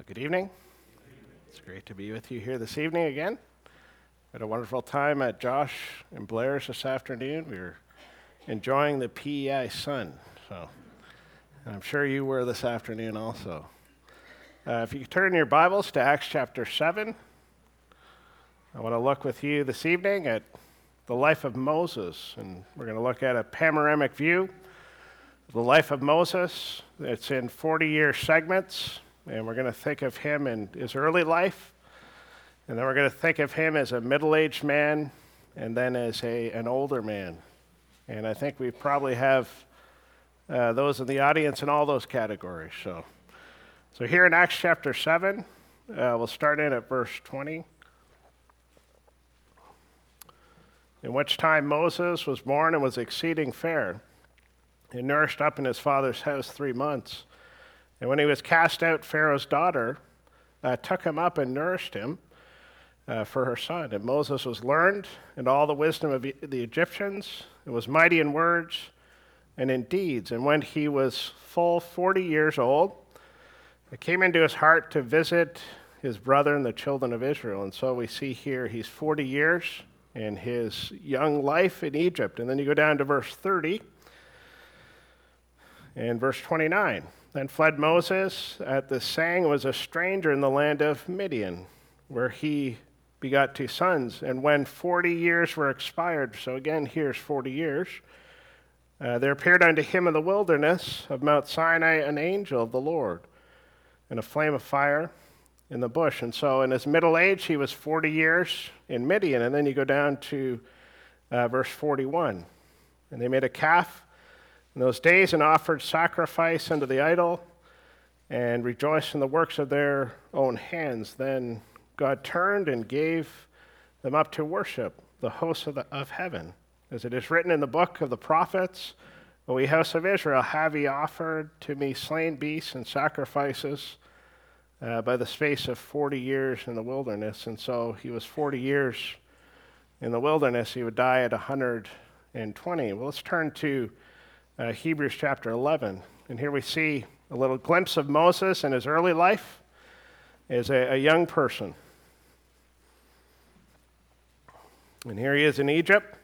Good evening. It's great to be with you here this evening again. Had a wonderful time at Josh and Blair's this afternoon. We were enjoying the PEI sun, and I'm sure you were this afternoon also. If you could turn your Bibles to Acts chapter 7, I want to look with you this evening at the life of Moses, and we're going to look at a panoramic view of the life of Moses. It's in 40-year segments. And we're going to think of him in his early life, and then we're going to think of him as a middle-aged man, and then as an older man. And I think we probably have those in the audience in all those categories. So here in Acts chapter 7, we'll start in at verse 20. In which time Moses was born and was exceeding fair, and nourished up in his father's house 3 months. And when he was cast out, Pharaoh's daughter took him up and nourished him for her son. And Moses was learned in all the wisdom of the Egyptians, and was mighty in words and in deeds. And when he was full 40 years old, it came into his heart to visit his brethren, the children of Israel. And so we see here he's 40 years in his young life in Egypt. And then you go down to verse 30 and verse 29. Then fled Moses at the saying, and was a stranger in the land of Midian, where he begot 2 sons. And when 40 years were expired, so again here's 40 years, there appeared unto him in the wilderness of Mount Sinai an angel of the Lord, in a flame of fire in the bush. And so in his middle age, he was 40 years in Midian. And then you go down to verse 41. And they made a calf in those days, and offered sacrifice unto the idol, and rejoiced in the works of their own hands. Then God turned and gave them up to worship the hosts of heaven. As it is written in the book of the prophets, O ye house of Israel, have ye offered to me slain beasts and sacrifices by the space of 40 years in the wilderness. And so he was 40 years in the wilderness. He would die at 120. Well, let's turn to Hebrews chapter 11. And here we see a little glimpse of Moses in his early life as a young person. And here he is in Egypt.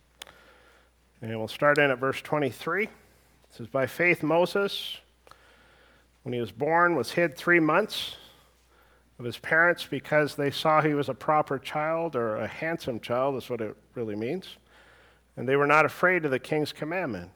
And we'll start in at verse 23. It says, By faith Moses, when he was born, was hid 3 months of his parents, because they saw he was a proper child, or a handsome child, is what it really means. And they were not afraid of the king's commandment.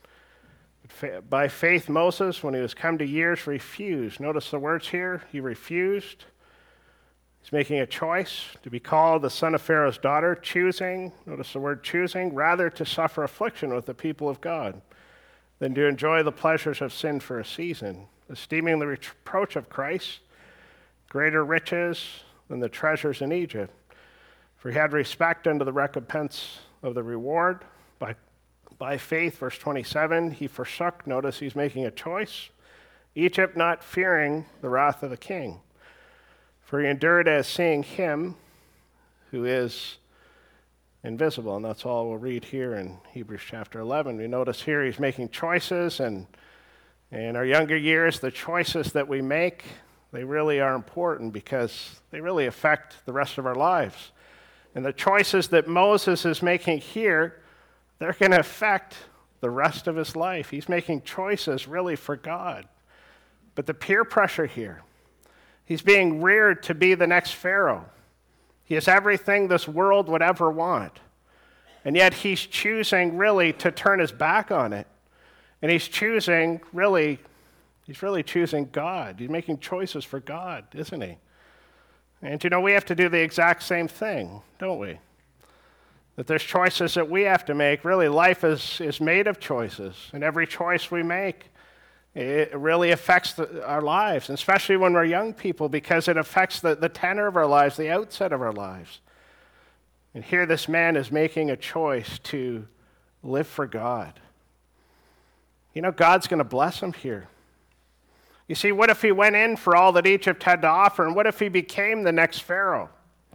By faith, Moses, when he was come to years, refused. Notice the words here. He refused. He's making a choice to be called the son of Pharaoh's daughter, choosing, notice the word choosing, rather to suffer affliction with the people of God than to enjoy the pleasures of sin for a season, esteeming the reproach of Christ greater riches than the treasures in Egypt. For he had respect unto the recompense of the reward. By faith, verse 27, he forsook, notice he's making a choice, Egypt, not fearing the wrath of the king. For he endured as seeing him who is invisible. And that's all we'll read here in Hebrews chapter 11. We notice here he's making choices, and in our younger years, the choices that we make, they really are important because they really affect the rest of our lives. And the choices that Moses is making here, they're going to affect the rest of his life. He's making choices really for God. But the peer pressure here, he's being reared to be the next Pharaoh. He has everything this world would ever want. And yet he's choosing really to turn his back on it. And he's really choosing God. He's making choices for God, isn't he? And we have to do the exact same thing, don't we? That there's choices that we have to make. Really, life is made of choices. And every choice we make, it really affects our lives, and especially when we're young people, because it affects the tenor of our lives, the outset of our lives. And here this man is making a choice to live for God. God's going to bless him here. You see, what if he went in for all that Egypt had to offer, and what if he became the next Pharaoh?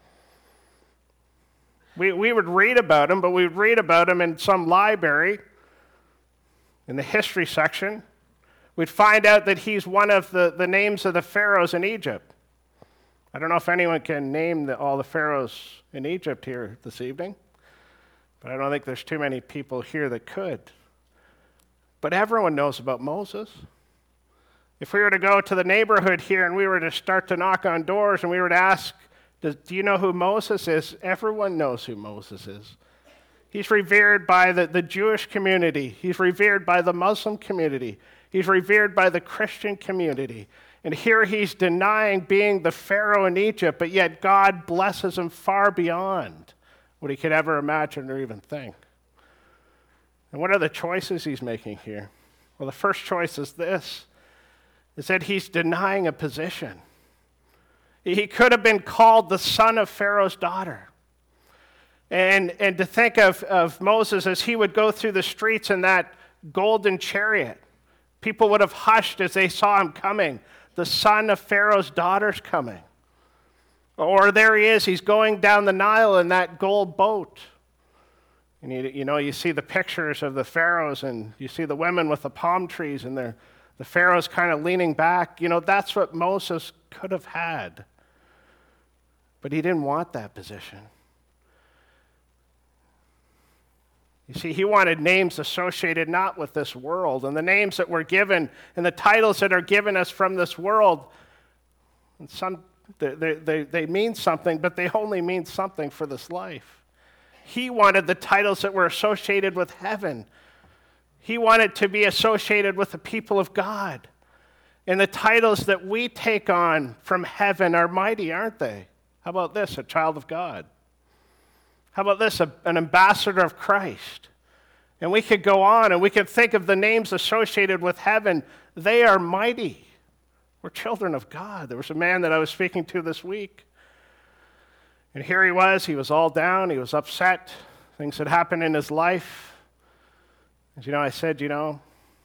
We would read about him, but we would read about him in some library in the history section, we'd find out that he's one of the names of the pharaohs in Egypt. I don't know if anyone can name all the pharaohs in Egypt here this evening, but I don't think there's too many people here that could. But everyone knows about Moses. If we were to go to the neighborhood here and we were to start to knock on doors and we were to ask, do you know who Moses is? Everyone knows who Moses is. He's revered by the Jewish community. He's revered by the Muslim community. He's revered by the Christian community. And here he's denying being the Pharaoh in Egypt, but yet God blesses him far beyond what he could ever imagine or even think. And what are the choices he's making here? Well, the first choice is this, is that he's denying a position. He could have been called the son of Pharaoh's daughter. And to think of Moses as he would go through the streets in that golden chariot, people would have hushed as they saw him coming, the son of Pharaoh's daughter's coming. Or there he is, he's going down the Nile in that gold boat. And you see the pictures of the pharaohs, and you see the women with the palm trees, and the pharaohs kind of leaning back. That's what Moses could have had. But he didn't want that position. You see, he wanted names associated not with this world, and the names that were given and the titles that are given us from this world, and they mean something, but they only mean something for this life. He wanted the titles that were associated with heaven. He wanted to be associated with the people of God. And the titles that we take on from heaven are mighty, aren't they? How about this, a child of God? How about this, an ambassador of Christ? And we could go on and we could think of the names associated with heaven. They are mighty. We're children of God. There was a man that I was speaking to this week. And here he was all down, he was upset. Things had happened in his life. And I said, you're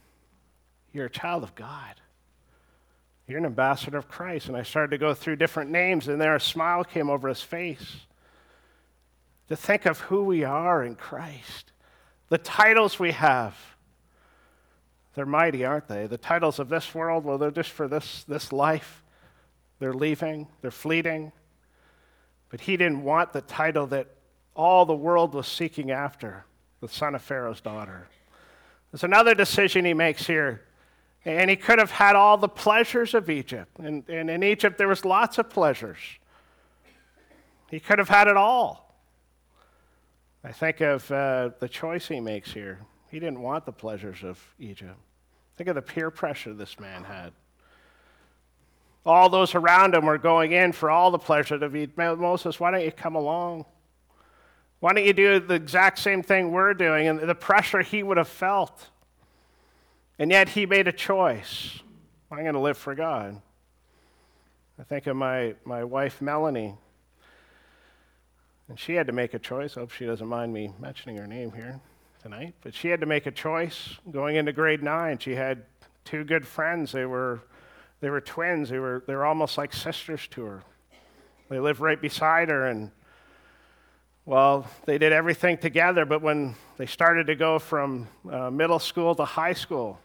a child of God. You're an ambassador of Christ. And I started to go through different names, and there a smile came over his face. To think of who we are in Christ. The titles we have, they're mighty, aren't they? The titles of this world, well, they're just for this life. They're leaving, they're fleeting. But he didn't want the title that all the world was seeking after, the son of Pharaoh's daughter. There's another decision he makes here. And he could have had all the pleasures of Egypt. And in Egypt, there was lots of pleasures. He could have had it all. I think of the choice he makes here. He didn't want the pleasures of Egypt. Think of the peer pressure this man had. All those around him were going in for all the pleasure of Egypt. Moses, why don't you come along? Why don't you do the exact same thing we're doing? And the pressure he would have felt. And yet he made a choice. I'm going to live for God. I think of my wife, Melanie. And she had to make a choice. I hope she doesn't mind me mentioning her name here tonight. But she had to make a choice going into grade 9. She had two good friends. They were twins. They were almost like sisters to her. They lived right beside her, and they did everything together. But when they started to go from middle school to high school,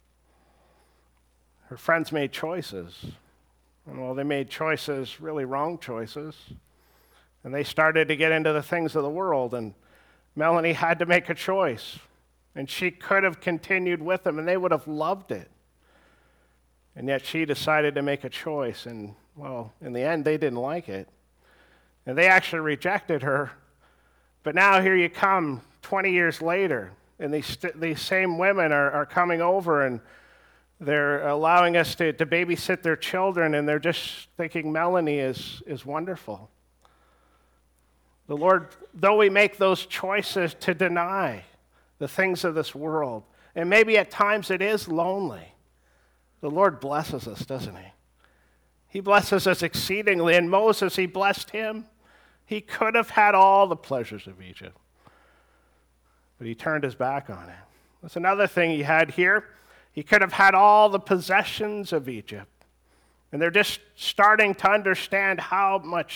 her friends made choices. And they made choices, really wrong choices. And they started to get into the things of the world, and Melanie had to make a choice. And she could have continued with them, and they would have loved it. And yet she decided to make a choice, and, in the end, they didn't like it. And they actually rejected her. But now here you come 20 years later, and these same women are coming over, and they're allowing us to babysit their children, and they're just thinking Melanie is wonderful. The Lord, though we make those choices to deny the things of this world, and maybe at times it is lonely, the Lord blesses us, doesn't he? He blesses us exceedingly. And Moses, he blessed him. He could have had all the pleasures of Egypt, but he turned his back on it. That's another thing he had here. He could have had all the possessions of Egypt. And they're just starting to understand how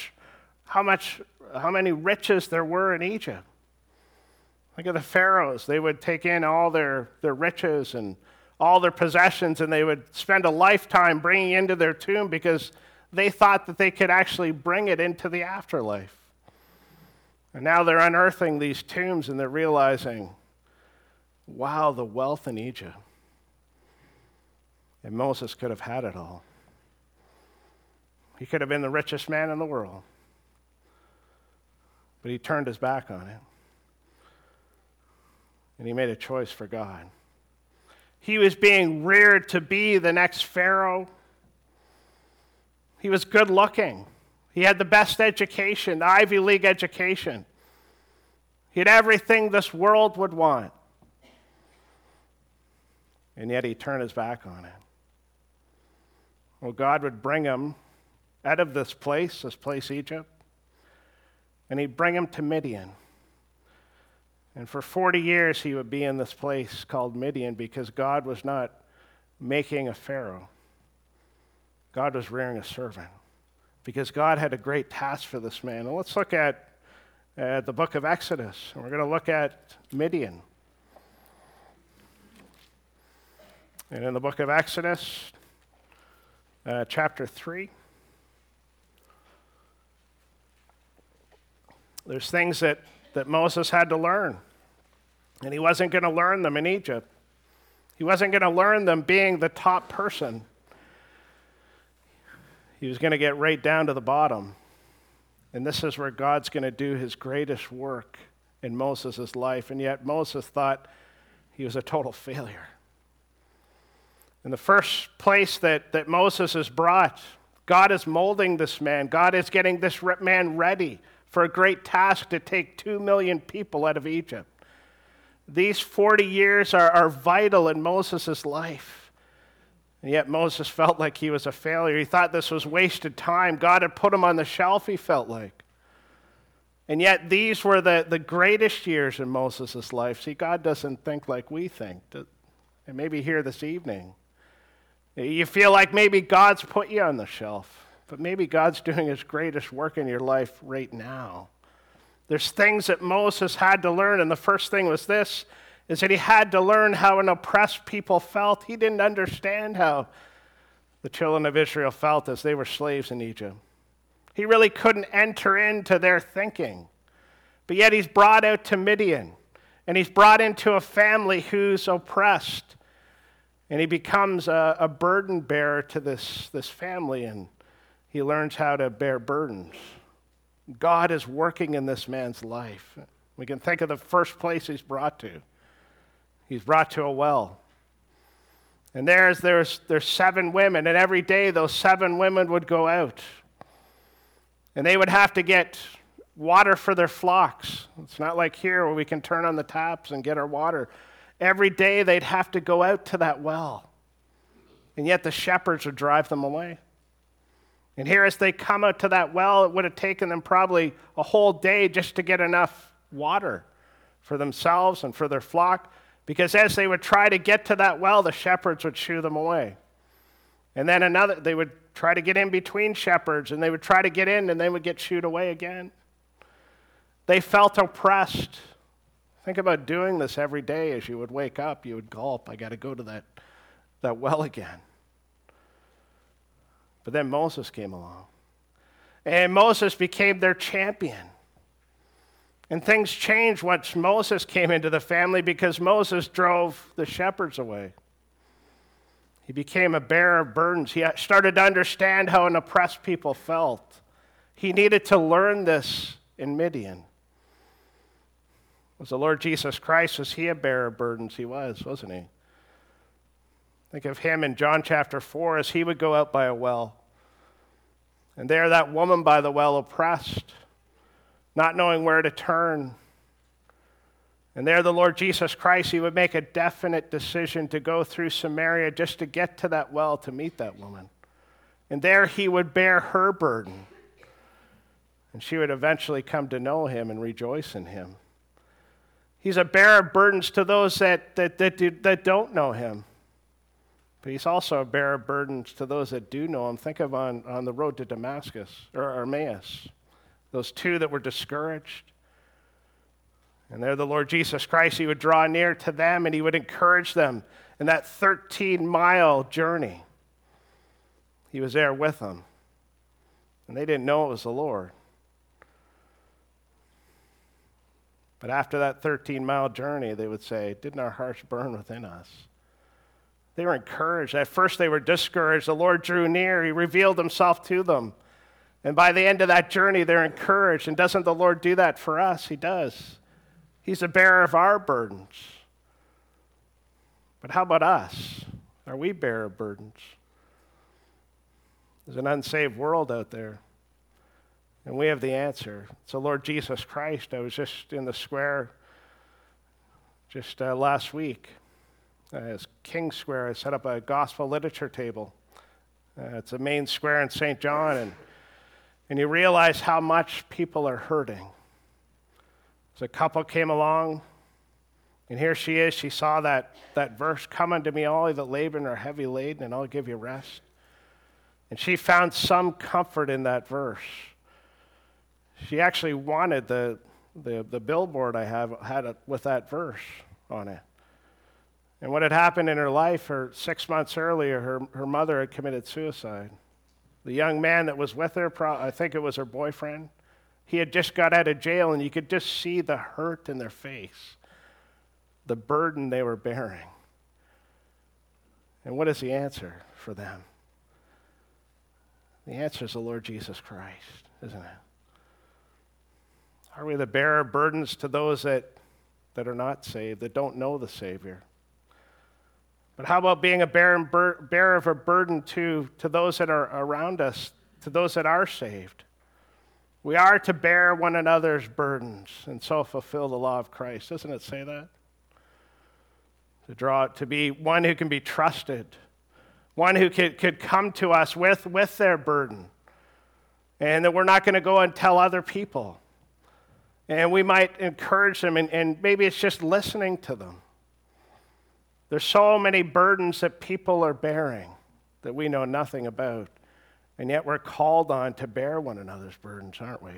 many riches there were in Egypt. Look at the pharaohs. They would take in all their riches and all their possessions, and they would spend a lifetime bringing into their tomb because they thought that they could actually bring it into the afterlife. And now they're unearthing these tombs and they're realizing, wow, the wealth in Egypt. And Moses could have had it all. He could have been the richest man in the world. But he turned his back on it. And he made a choice for God. He was being reared to be the next Pharaoh. He was good looking. He had the best education, the Ivy League education. He had everything this world would want. And yet he turned his back on it. Well, God would bring him out of this place Egypt, and he'd bring him to Midian. And for 40 years he would be in this place called Midian because God was not making a Pharaoh. God was rearing a servant because God had a great task for this man. And let's look at the book of Exodus, and we're going to look at Midian. And in the book of Exodus, chapter 3, there's things that Moses had to learn. And he wasn't going to learn them in Egypt. He wasn't going to learn them being the top person. He was going to get right down to the bottom. And this is where God's going to do his greatest work in Moses' life. And yet Moses thought he was a total failure. In the first place that Moses is brought, God is molding this man. God is getting this man ready for a great task to take 2 million people out of Egypt. These 40 years are vital in Moses' life. And yet Moses felt like he was a failure. He thought this was wasted time. God had put him on the shelf, he felt like. And yet these were the greatest years in Moses' life. See, God doesn't think like we think. And maybe here this evening, you feel like maybe God's put you on the shelf, but maybe God's doing his greatest work in your life right now. There's things that Moses had to learn, and the first thing was this, is that he had to learn how an oppressed people felt. He didn't understand how the children of Israel felt as they were slaves in Egypt. He really couldn't enter into their thinking. But yet he's brought out to Midian, and he's brought into a family who's oppressed. And he becomes a burden bearer to this family, and he learns how to bear burdens. God is working in this man's life. We can think of the first place he's brought to. He's brought to a well. And there's 7 women, and every day those 7 women would go out. And they would have to get water for their flocks. It's not like here where we can turn on the taps and get our water. Every day they'd have to go out to that well. And yet the shepherds would drive them away. And here as they come out to that well, it would have taken them probably a whole day just to get enough water for themselves and for their flock. Because as they would try to get to that well, the shepherds would shoo them away. And then they would try to get in between shepherds, and they would try to get in, and they would get shooed away again. They felt oppressed. Think about doing this every day. As you would wake up, you would gulp, I got to go to that well again. But then Moses came along. And Moses became their champion. And things changed once Moses came into the family because Moses drove the shepherds away. He became a bearer of burdens. He started to understand how an oppressed people felt. He needed to learn this in Midian. Was the Lord Jesus Christ, was he a bearer of burdens? He was, wasn't he? Think of him in John chapter 4 as he would go out by a well. And there that woman by the well oppressed, not knowing where to turn. And there the Lord Jesus Christ, he would make a definite decision to go through Samaria just to get to that well to meet that woman. And there he would bear her burden. And she would eventually come to know him and rejoice in him. He's a bearer of burdens to those that don't know him. But he's also a bearer of burdens to those that do know him. Think of on the road to Damascus, or Emmaus, those 2 that were discouraged. And there the Lord Jesus Christ, he would draw near to them and he would encourage them in that 13-mile journey. He was there with them. And they didn't know it was the Lord. But after that 13-mile journey, they would say, didn't our hearts burn within us? They were encouraged. At first they were discouraged. The Lord drew near. He revealed himself to them. And by the end of that journey, they're encouraged. And doesn't the Lord do that for us? He does. He's the bearer of our burdens. But how about us? Are we bearer of burdens? There's an unsaved world out there. And we have the answer. It's the Lord Jesus Christ. I was just in the square just last week. It's King Square. I set up a gospel literature table. It's a main square in St. John. And you realize how much people are hurting. So a couple came along, and here she is. She saw that verse, come unto me, all that labor and are heavy laden, and I'll give you rest. And she found some comfort in that verse. She actually wanted the billboard I had it with that verse on it. And what had happened in her life, 6 months earlier, her mother had committed suicide. The young man that was with her, I think it was her boyfriend, he had just got out of jail, and you could just see the hurt in their face, the burden they were bearing. And what is the answer for them? The answer is the Lord Jesus Christ, isn't it? Are we the bearer of burdens to those that are not saved, that don't know the Savior? But how about being a bearer of a burden to those that are around us, to those that are saved? We are to bear one another's burdens and so fulfill the law of Christ. Doesn't it say that? To be one who can be trusted, one who could come to us with their burden, and that we're not going to go and tell other people. And we might encourage them, and maybe it's just listening to them. There's so many burdens that people are bearing that we know nothing about, and yet we're called on to bear one another's burdens, aren't we?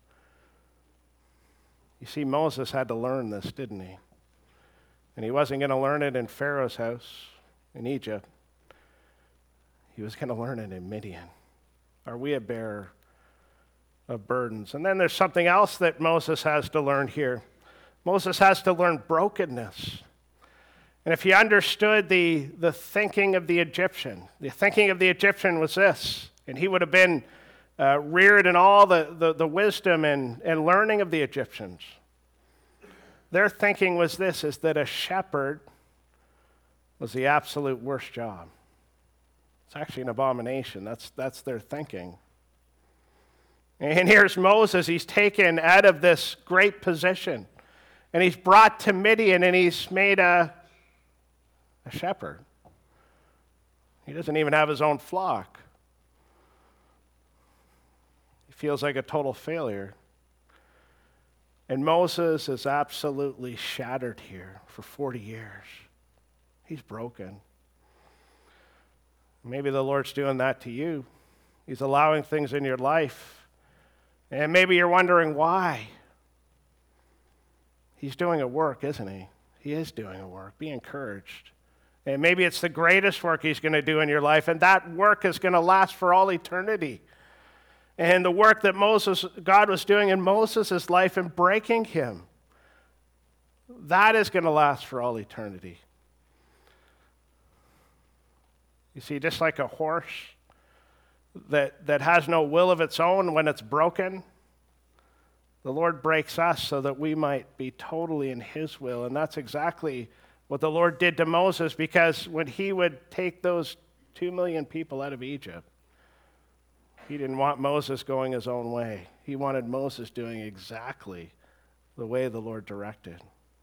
You see, Moses had to learn this, didn't he? And he wasn't going to learn it in Pharaoh's house in Egypt. He was going to learn it in Midian. Are we a bearer of burdens? And then there's something else that Moses has to learn here. Moses has to learn brokenness. And if he understood the thinking of the Egyptian was this, and he would have been reared in all the wisdom and learning of the Egyptians. Their thinking was this, is that a shepherd was the absolute worst job. It's actually an abomination. That's their thinking. And here's Moses. He's taken out of this great position, and he's brought to Midian, and he's made a shepherd. He doesn't even have his own flock. He feels like a total failure. And Moses is absolutely shattered here for 40 years. He's broken. Maybe the Lord's doing that to you. He's allowing things in your life. And maybe you're wondering why. He's doing a work, isn't he? He is doing a work. Be encouraged. And maybe it's the greatest work he's going to do in your life, and that work is going to last for all eternity. And the work that God was doing in Moses' life and breaking him, that is going to last for all eternity. You see, just like a horse that has no will of its own when it's broken, the Lord breaks us so that we might be totally in his will. And that's exactly what the Lord did to Moses, because when he would take those 2 million people out of Egypt, he didn't want Moses going his own way. He wanted Moses doing exactly the way the Lord directed.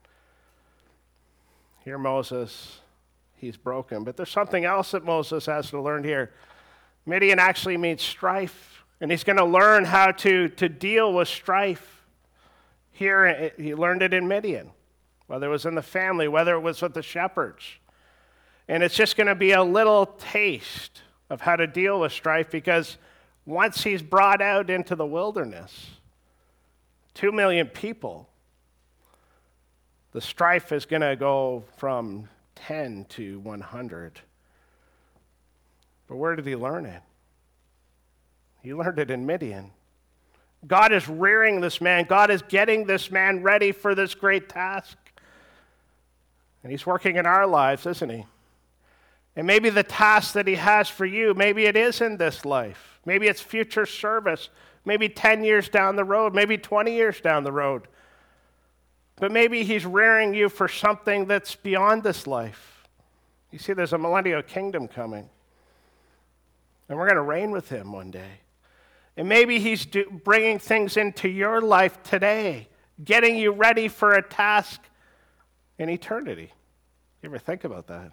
Here Moses, he's broken. But there's something else that Moses has to learn here. Midian actually means strife, and he's going to learn how to deal with strife. Here, he learned it in Midian, whether it was in the family, whether it was with the shepherds. And it's just going to be a little taste of how to deal with strife, because once he's brought out into the wilderness, 2 million people, the strife is going to go from 10 to 100. But where did he learn it? He learned it in Midian. God is rearing this man. God is getting this man ready for this great task. And he's working in our lives, isn't he? And maybe the task that he has for you, maybe it is in this life. Maybe it's future service. Maybe 10 years down the road. Maybe 20 years down the road. But maybe he's rearing you for something that's beyond this life. You see, there's a millennial kingdom coming. And we're going to reign with him one day. And maybe he's bringing things into your life today, getting you ready for a task in eternity. You ever think about that?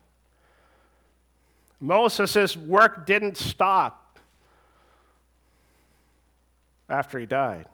Moses' work didn't stop after he died.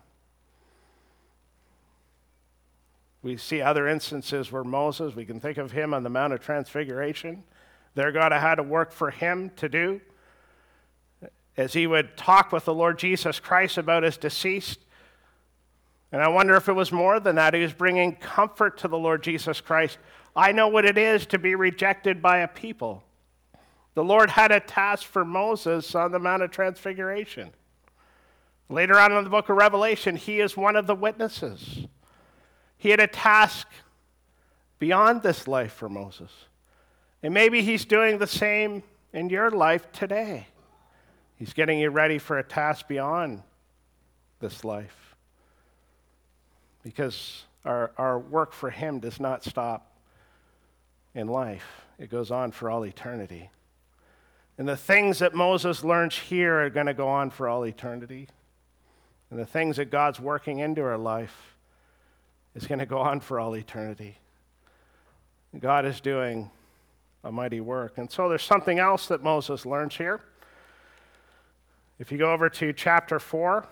We see other instances where Moses, we can think of him on the Mount of Transfiguration. There God had a work for him to do. As he would talk with the Lord Jesus Christ about his deceased. And I wonder if it was more than that. He was bringing comfort to the Lord Jesus Christ. I know what it is to be rejected by a people. The Lord had a task for Moses on the Mount of Transfiguration. Later on in the book of Revelation, he is one of the witnesses. He had a task beyond this life for Moses. And maybe he's doing the same in your life today. He's getting you ready for a task beyond this life. Because our work for him does not stop in life. It goes on for all eternity. And the things that Moses learns here are going to go on for all eternity. And the things that God's working into our life is going to go on for all eternity. God is doing a mighty work. And so there's something else that Moses learns here. If you go over to chapter 4,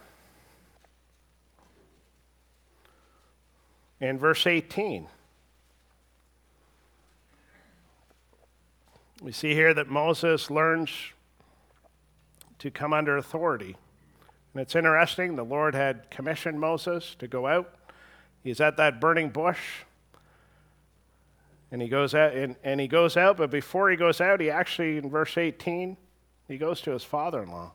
in verse 18, we see here that Moses learns to come under authority. And it's interesting, the Lord had commissioned Moses to go out. He's at that burning bush. And he goes out, and he goes out, but before he goes out, he actually, in verse 18, he goes to his father-in-law.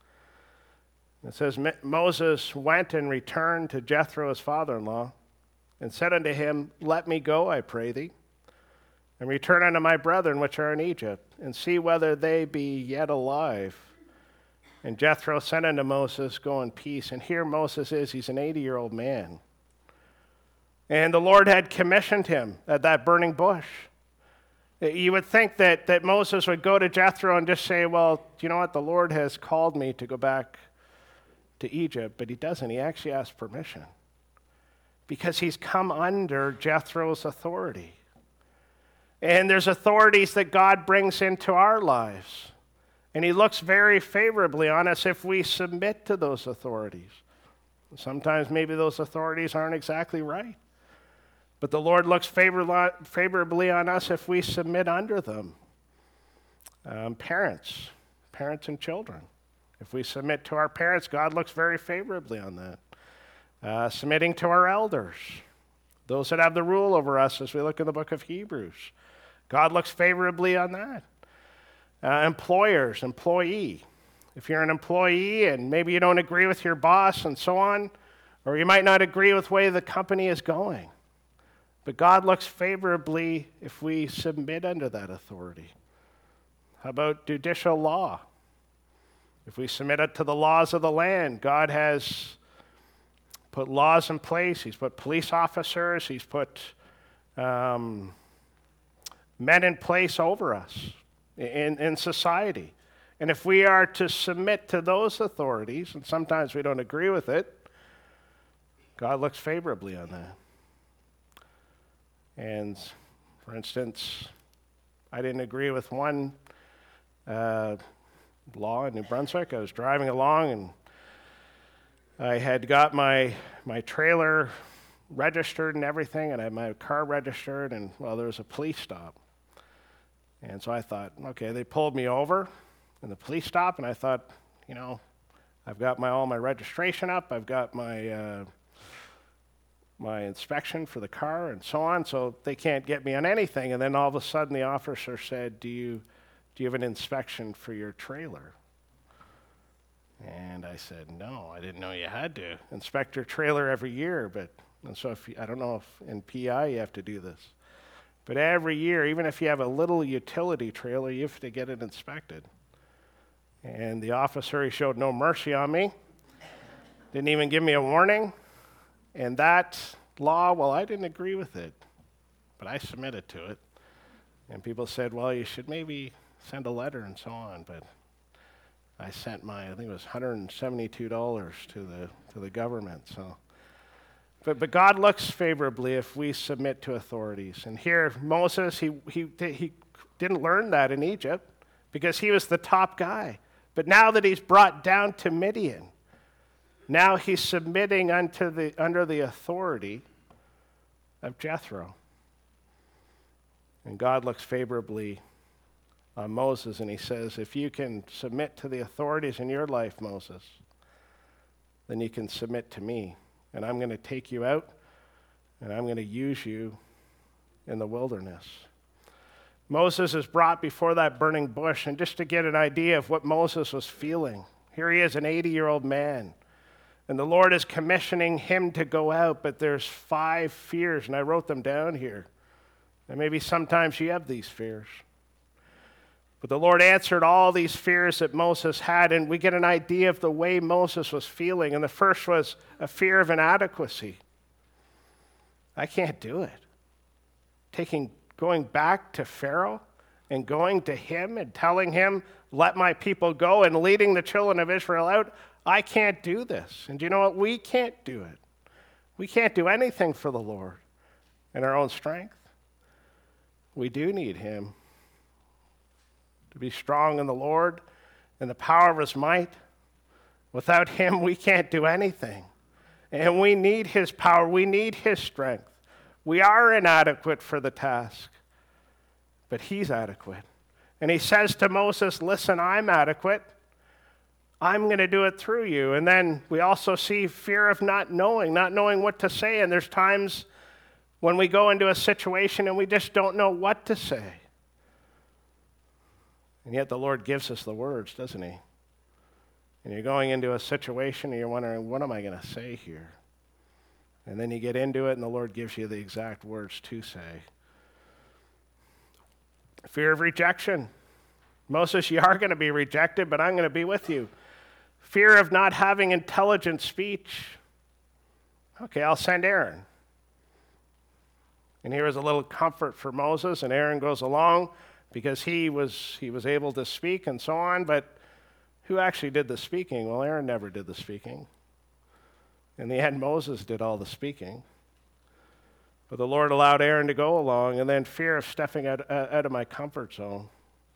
It says, Moses went and returned to Jethro, his father-in-law, and said unto him, Let me go, I pray thee, and return unto my brethren which are in Egypt, and see whether they be yet alive. And Jethro said unto Moses, Go in peace. And here Moses is, he's an 80-year-old man. And the Lord had commissioned him at that burning bush. You would think that Moses would go to Jethro and just say, well, you know what, the Lord has called me to go back to Egypt, but he doesn't. He actually asks permission because he's come under Jethro's authority. And there's authorities that God brings into our lives, and he looks very favorably on us if we submit to those authorities. Sometimes maybe those authorities aren't exactly right, but the Lord looks favorably on us if we submit under them. Parents and children. If we submit to our parents, God looks very favorably on that. Submitting to our elders, those that have the rule over us as we look in the book of Hebrews. God looks favorably on that. Employers, employee. If you're an employee and maybe you don't agree with your boss and so on, or you might not agree with the way the company is going, but God looks favorably if we submit under that authority. How about judicial law? If we submit it to the laws of the land, God has put laws in place. He's put police officers. He's put men in place over us in society. And if we are to submit to those authorities, and sometimes we don't agree with it, God looks favorably on that. And, for instance, I didn't agree with one law in New Brunswick. I was driving along, and I had got my trailer registered and everything, and I had my car registered, and, well, there was a police stop. And so I thought, okay, they pulled me over in the police stop, and I thought, I've got all my registration up, I've got my my inspection for the car and so on, so they can't get me on anything. And then all of a sudden the officer said, do you have an inspection for your trailer? And I said, no, I didn't know you had to inspect your trailer every year. And so I don't know if in PI you have to do this. But every year, even if you have a little utility trailer, you have to get it inspected. And the officer, he showed no mercy on me. Didn't even give me a warning. And that law, well, I didn't agree with it. But I submitted to it. And people said, well, you should maybe send a letter and so on. But I sent I think it was $172 to the government. So. But God looks favorably if we submit to authorities. And here, Moses, he didn't learn that in Egypt because he was the top guy. But now that he's brought down to Midian, now he's submitting under the authority of Jethro. And God looks favorably on Moses, and he says, if you can submit to the authorities in your life, Moses, then you can submit to me. And I'm going to take you out, and I'm going to use you in the wilderness. Moses is brought before that burning bush, and just to get an idea of what Moses was feeling, here he is, an 80-year-old man, and the Lord is commissioning him to go out, but there's 5 fears, and I wrote them down here. And maybe sometimes you have these fears. But the Lord answered all these fears that Moses had, and we get an idea of the way Moses was feeling. And the first was a fear of inadequacy. I can't do it. Going back to Pharaoh and going to him and telling him, let my people go, and leading the children of Israel out, I can't do this. And do you know what? We can't do it. We can't do anything for the Lord in our own strength. We do need him to be strong in the Lord and the power of his might. Without him, we can't do anything. And we need his power. We need his strength. We are inadequate for the task, but he's adequate. And he says to Moses, listen, I'm adequate. I'm going to do it through you. And then we also see fear of not knowing what to say. And there's times when we go into a situation and we just don't know what to say. And yet the Lord gives us the words, doesn't he? And you're going into a situation and you're wondering, what am I going to say here? And then you get into it and the Lord gives you the exact words to say. Fear of rejection. Moses, you are going to be rejected, but I'm going to be with you. Fear of not having intelligent speech. Okay, I'll send Aaron. And here is a little comfort for Moses, and Aaron goes along because he was able to speak and so on, but who actually did the speaking? Well, Aaron never did the speaking. In the end, Moses did all the speaking. But the Lord allowed Aaron to go along, and then fear of stepping out of my comfort zone.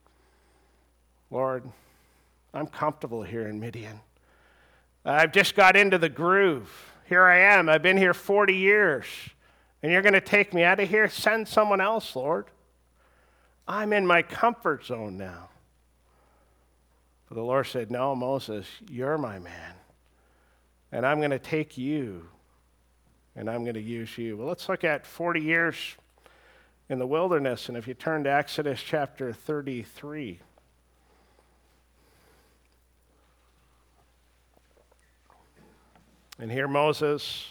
Lord, I'm comfortable here in Midian. I've just got into the groove. Here I am. I've been here 40 years, and you're going to take me out of here? Send someone else, Lord. I'm in my comfort zone now. But the Lord said, no, Moses, you're my man. And I'm going to take you, and I'm going to use you. Well, let's look at 40 years in the wilderness. And if you turn to Exodus chapter 33. And here Moses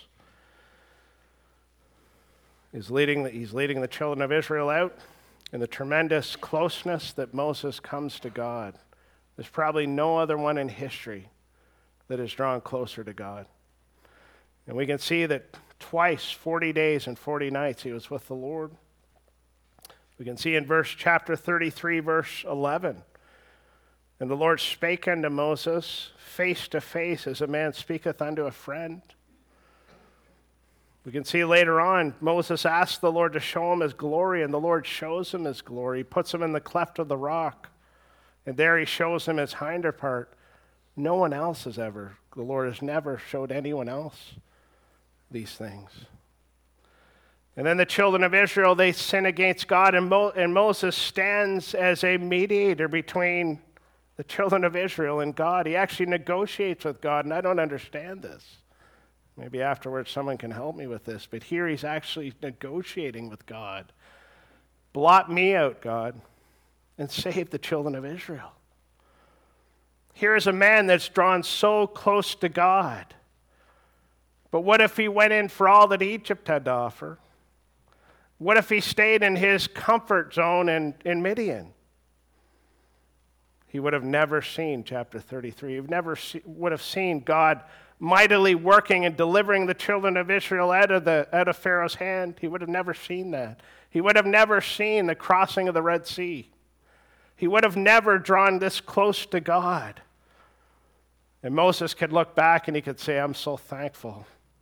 is leading the children of Israel out in the tremendous closeness that Moses comes to God. There's probably no other one in history that is drawn closer to God. And we can see that twice, 40 days and 40 nights, he was with the Lord. We can see in chapter 33, verse 11, and the Lord spake unto Moses face to face as a man speaketh unto a friend. We can see later on, Moses asked the Lord to show him his glory, and the Lord shows him his glory. He puts him in the cleft of the rock, and there he shows him his hinder part. No one else the Lord has never showed anyone else these things. And then the children of Israel, they sin against God, and Moses stands as a mediator between the children of Israel and God. He actually negotiates with God, and I don't understand this. Maybe afterwards someone can help me with this, but here he's actually negotiating with God. Blot me out, God, and save the children of Israel. Here is a man that's drawn so close to God. But what if he went in for all that Egypt had to offer? What if he stayed in his comfort zone in Midian? He would have never seen chapter 33. He would have seen God mightily working and delivering the children of Israel out of Pharaoh's hand. He would have never seen that. He would have never seen the crossing of the Red Sea. He would have never drawn this close to God. And Moses could look back and he could say, I'm so thankful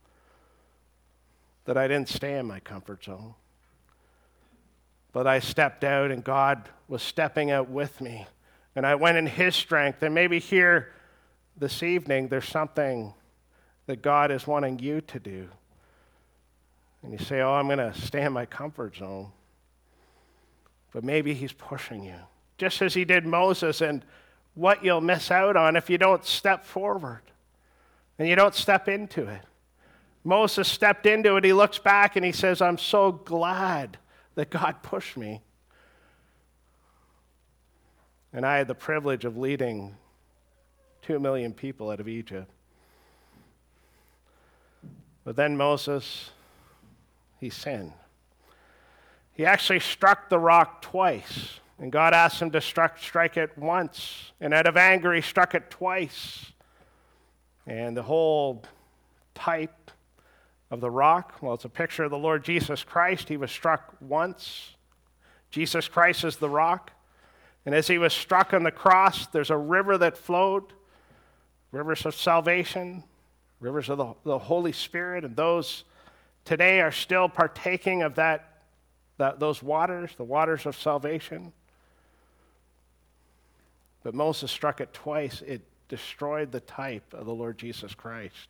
that I didn't stay in my comfort zone. But I stepped out and God was stepping out with me. And I went in his strength. And maybe here this evening there's something that God is wanting you to do. And you say, I'm going to stay in my comfort zone. But maybe he's pushing you. Just as he did Moses, and what you'll miss out on if you don't step forward and you don't step into it. Moses stepped into it. He looks back and he says, I'm so glad that God pushed me. And I had the privilege of leading 2 million people out of Egypt. But then Moses, he sinned. He actually struck the rock twice. And God asked him to strike it once. And out of anger, he struck it twice. And the whole type of the rock, well, it's a picture of the Lord Jesus Christ. He was struck once. Jesus Christ is the rock. And as he was struck on the cross, there's a river that flowed, rivers of salvation, rivers of the Holy Spirit. And those today are still partaking of those waters, the waters of salvation. But Moses struck it twice. It destroyed the type of the Lord Jesus Christ.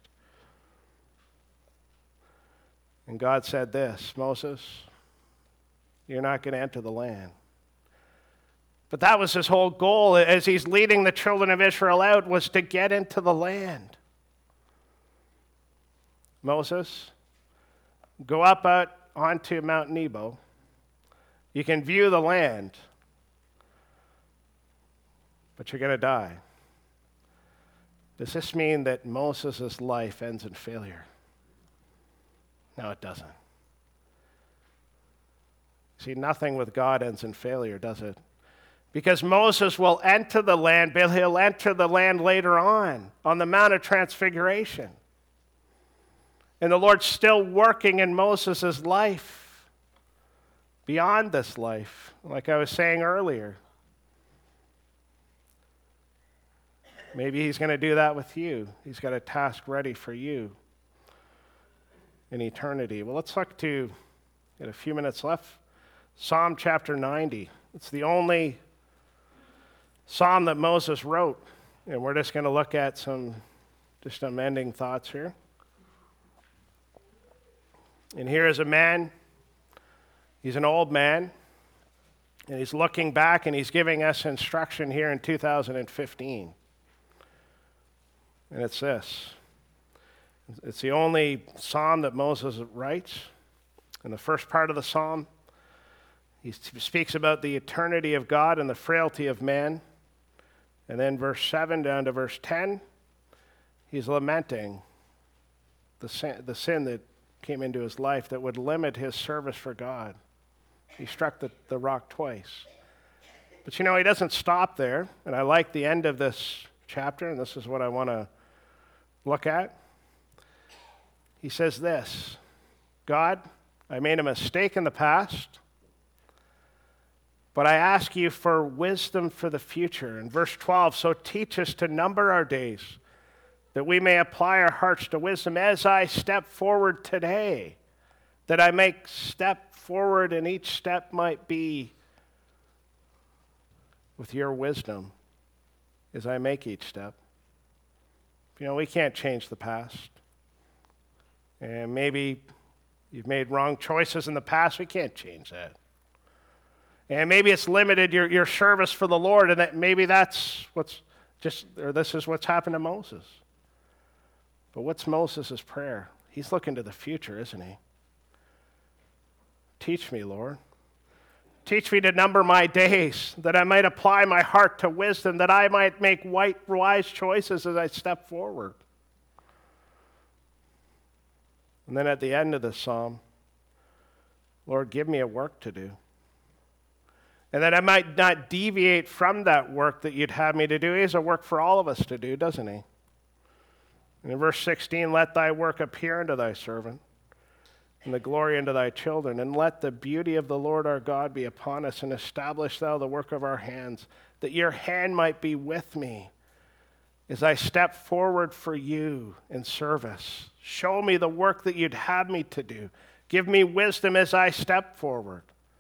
And God said this, Moses, you're not going to enter the land. But that was his whole goal as he's leading the children of Israel out, was to get into the land. Moses, go up out onto Mount Nebo. You can view the land, but you're going to die. Does this mean that Moses' life ends in failure? No, it doesn't. See, nothing with God ends in failure, does it? Because Moses will enter the land, but he'll enter the land later on the Mount of Transfiguration. And the Lord's still working in Moses' life, beyond this life, like I was saying earlier. Maybe he's going to do that with you. He's got a task ready for you in eternity. Well, let's look to, got a few minutes left, Psalm chapter 90. It's the only psalm that Moses wrote. And we're just going to look at some ending thoughts here. And here is a man. He's an old man. And he's looking back and he's giving us instruction here in 2015. And it's this. It's the only psalm that Moses writes. In the first part of the psalm, he speaks about the eternity of God and the frailty of man. And then verse 7 down to verse 10, he's lamenting the sin that came into his life that would limit his service for God. He struck the rock twice. But he doesn't stop there. And I like the end of this chapter, and this is what I want to look at. He says this, God, I made a mistake in the past, but I ask you for wisdom for the future. In verse 12, so teach us to number our days, that we may apply our hearts to wisdom as I step forward today, that I make step forward and each step might be with your wisdom as I make each step. We can't change the past. And maybe you've made wrong choices in the past. We can't change that. And maybe it's limited your service for the Lord, and that maybe that's this is what's happened to Moses. But what's Moses' prayer? He's looking to the future, isn't he? Teach me, Lord. Teach me to number my days, that I might apply my heart to wisdom, that I might make wise choices as I step forward. And then at the end of the psalm, Lord, give me a work to do. And that I might not deviate from that work that you'd have me to do. He has a work for all of us to do, doesn't he? And in verse 16, let thy work appear unto thy servant, and the glory unto thy children. And let the beauty of the Lord our God be upon us, and establish thou the work of our hands, that your hand might be with me as I step forward for you in service. Show me the work that you'd have me to do. Give me wisdom as I step forward.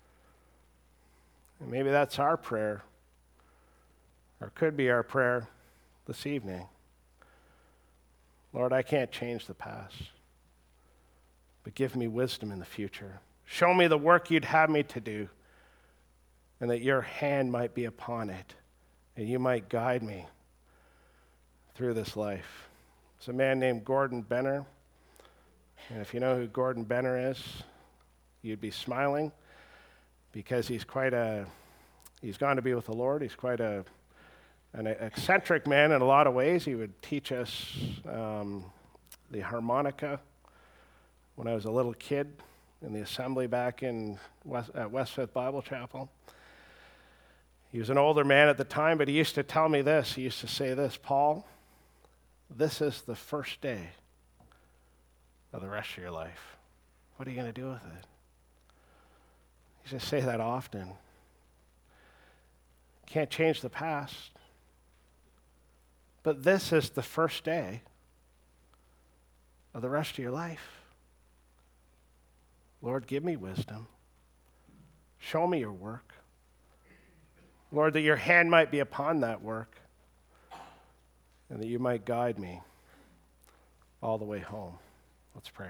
And maybe that's our prayer, or could be our prayer this evening. Lord, I can't change the past, but give me wisdom in the future. Show me the work you'd have me to do, and that your hand might be upon it, and you might guide me through this life. There's a man named Gordon Benner, and if you know who Gordon Benner is, you'd be smiling, because he's gone to be with the Lord. He's quite an eccentric man in a lot of ways. He would teach us the harmonica when I was a little kid in the assembly back at West Fifth Bible Chapel. He was an older man at the time, but he used to tell me this. He used to say this, Paul, this is the first day of the rest of your life. What are you going to do with it? He used to say that often. Can't change the past. But this is the first day of the rest of your life. Lord, give me wisdom. Show me your work. Lord, that your hand might be upon that work, and that you might guide me all the way home. Let's pray.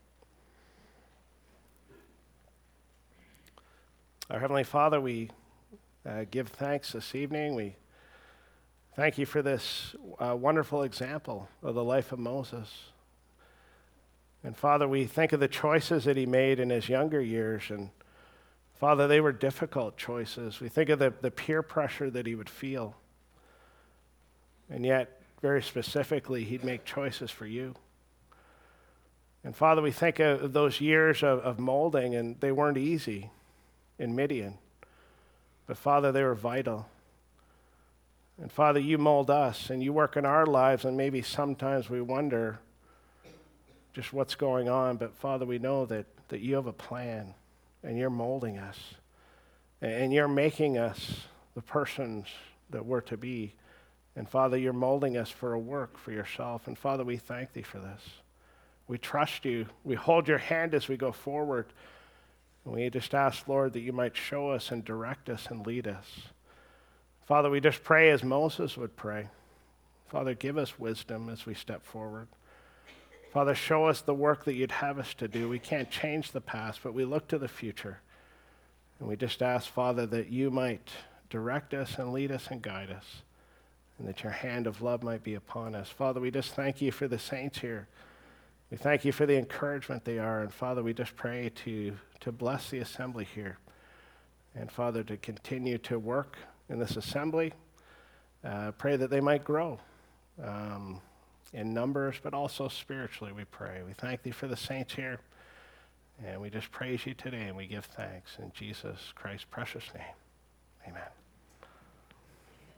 Our Heavenly Father, we give thanks this evening. We thank you for this wonderful example of the life of Moses. And Father, we think of the choices that he made in his younger years. And Father, they were difficult choices. We think of the peer pressure that he would feel. And yet, very specifically, he'd make choices for you. And Father, we think of those years of molding, and they weren't easy in Midian. But Father, they were vital. And Father, you mold us and you work in our lives, and maybe sometimes we wonder just what's going on. But Father, we know that you have a plan, and you're molding us, and you're making us the persons that we're to be. And Father, you're molding us for a work for yourself. And Father, we thank thee for this. We trust you. We hold your hand as we go forward. And we just ask, Lord, that you might show us and direct us and lead us. Father, we just pray as Moses would pray. Father, give us wisdom as we step forward. Father, show us the work that you'd have us to do. We can't change the past, but we look to the future. And we just ask, Father, that you might direct us and lead us and guide us, and that your hand of love might be upon us. Father, we just thank you for the saints here. We thank you for the encouragement they are. And Father, we just pray to bless the assembly here. And Father, to continue to work in this assembly. Pray that they might grow in numbers, but also spiritually, we pray. We thank thee for the saints here. And we just praise you today, and we give thanks in Jesus Christ's precious name. Amen.